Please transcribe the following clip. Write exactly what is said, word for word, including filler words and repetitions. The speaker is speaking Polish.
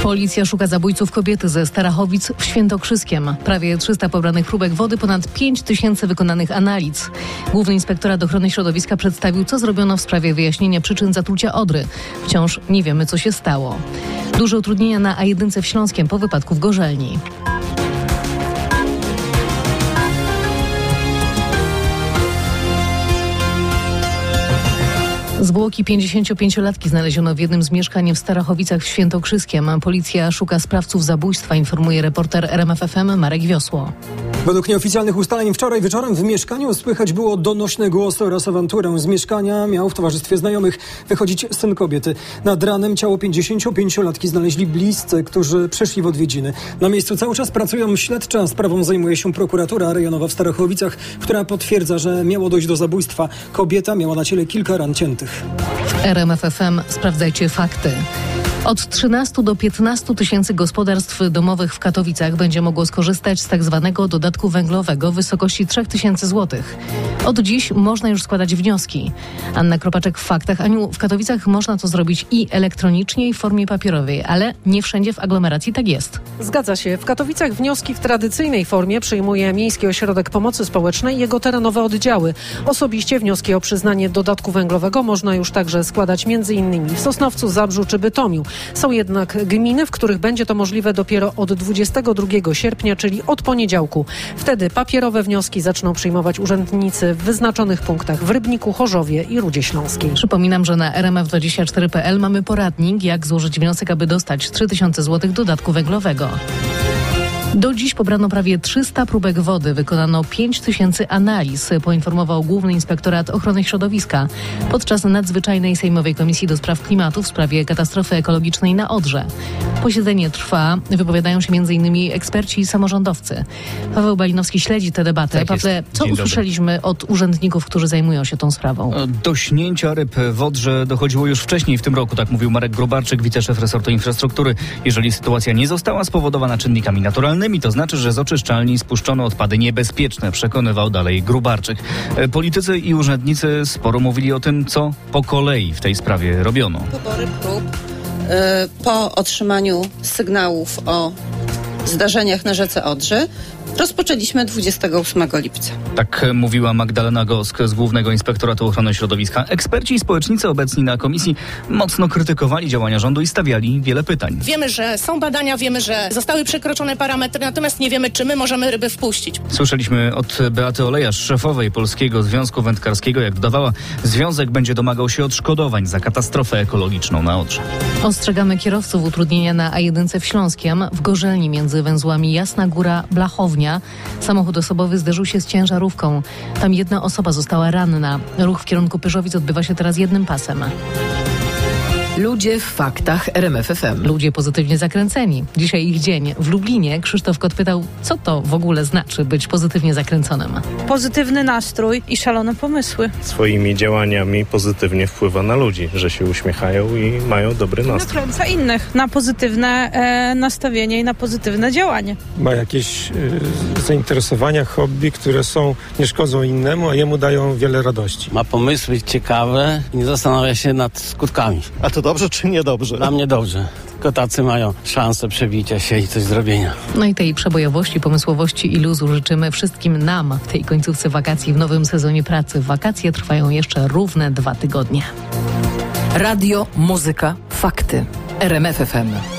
Policja szuka zabójców kobiety ze Starachowic w Świętokrzyskiem. Prawie trzysta pobranych próbek wody, ponad pięć tysięcy wykonanych analiz. Główny Inspektorat Ochrony Środowiska przedstawił, co zrobiono w sprawie wyjaśnienia przyczyn zatrucia Odry. Wciąż nie wiemy, co się stało. Duże utrudnienia na A jeden w Śląskiem po wypadku w Gorzelni. Zwłoki pięćdziesięciopięciolatki znaleziono w jednym z mieszkań w Starachowicach w Świętokrzyskiem. Policja szuka sprawców zabójstwa, informuje reporter R M F F M Marek Wiosło. Według nieoficjalnych ustaleń wczoraj wieczorem w mieszkaniu słychać było donośne głosy oraz awanturę. Z mieszkania miał w towarzystwie znajomych wychodzić syn kobiety. Nad ranem ciało pięćdziesięciopięciolatki znaleźli bliscy, którzy przyszli w odwiedziny. Na miejscu cały czas pracują śledczy, a sprawą zajmuje się prokuratura rejonowa w Starachowicach, która potwierdza, że miało dojść do zabójstwa. Kobieta miała na ciele kilka ran ciętych. W R M F F M sprawdzajcie fakty. Od trzynastu do piętnastu tysięcy gospodarstw domowych w Katowicach będzie mogło skorzystać z tak zwanego dodatku węglowego w wysokości trzy tysiące złotych. Od dziś można już składać wnioski. Anna Kropaczek w Faktach. Aniu, w Katowicach można to zrobić i elektronicznie, i w formie papierowej, ale nie wszędzie w aglomeracji tak jest. Zgadza się. W Katowicach wnioski w tradycyjnej formie przyjmuje Miejski Ośrodek Pomocy Społecznej i jego terenowe oddziały. Osobiście wnioski o przyznanie dodatku węglowego można już także składać między innymi w Sosnowcu, Zabrzu czy Bytomiu. Są jednak gminy, w których będzie to możliwe dopiero od dwudziestego drugiego sierpnia, czyli od poniedziałku. Wtedy papierowe wnioski zaczną przyjmować urzędnicy w wyznaczonych punktach w Rybniku, Chorzowie i Rudzie Śląskiej. Przypominam, że na R M F dwadzieścia cztery kropka p l mamy poradnik, jak złożyć wniosek, aby dostać trzy tysiące złotych dodatku węglowego. Do dziś pobrano prawie trzysta próbek wody, wykonano pięć tysięcy analiz, poinformował Główny Inspektorat Ochrony Środowiska podczas nadzwyczajnej Sejmowej Komisji do Spraw Klimatu w sprawie katastrofy ekologicznej na Odrze. Posiedzenie trwa, wypowiadają się między innymi eksperci i samorządowcy. Paweł Balinowski śledzi tę debatę. Tak Pawle, co Dzień usłyszeliśmy dobry. od urzędników, którzy zajmują się tą sprawą? Do śnięcia ryb w Odrze dochodziło już wcześniej w tym roku, tak mówił Marek Grubarczyk, wiceszef resortu infrastruktury. Jeżeli sytuacja nie została spowodowana czynnikami naturalnymi, to znaczy, że z oczyszczalni spuszczono odpady niebezpieczne, przekonywał dalej Grubarczyk. Politycy i urzędnicy sporo mówili o tym, co po kolei w tej sprawie robiono. Pobory prób po otrzymaniu sygnałów o zdarzeniach na rzece Odrzy rozpoczęliśmy dwudziestego ósmego lipca. Tak mówiła Magdalena Gosk z Głównego Inspektoratu Ochrony Środowiska. Eksperci i społecznicy obecni na komisji mocno krytykowali działania rządu i stawiali wiele pytań. Wiemy, że są badania, wiemy, że zostały przekroczone parametry, natomiast nie wiemy, czy my możemy ryby wpuścić. Słyszeliśmy od Beaty Olejarz, szefowej Polskiego Związku Wędkarskiego, jak dodawała, związek będzie domagał się odszkodowań za katastrofę ekologiczną na Odrze. Ostrzegamy kierowców utrudnienia na A jeden w Śląskiem. W Gorzelni między węzłami Jasna Góra, Blachownia samochód osobowy zderzył się z ciężarówką. Tam jedna osoba została ranna. Ruch w kierunku Pyrzowic odbywa się teraz jednym pasem. Ludzie w faktach R M F F M. Ludzie pozytywnie zakręceni. Dzisiaj ich dzień. W Lublinie Krzysztof Kot pytał, co to w ogóle znaczy być pozytywnie zakręconym. Pozytywny nastrój i szalone pomysły. Swoimi działaniami pozytywnie wpływa na ludzi, że się uśmiechają i mają dobry nastrój. Nakręca innych na pozytywne e, nastawienie i na pozytywne działanie. Ma jakieś e, zainteresowania, hobby, które są, nie szkodzą innemu, a jemu dają wiele radości. Ma pomysły ciekawe i nie zastanawia się nad skutkami. A to dobrze czy niedobrze? Dla mnie dobrze. Tylko tacy mają szansę przebicia się i coś zrobienia. No i tej przebojowości, pomysłowości i luzu życzymy wszystkim nam w tej końcówce wakacji, w nowym sezonie pracy. Wakacje trwają jeszcze równe dwa tygodnie. Radio, muzyka, fakty. R M F F M.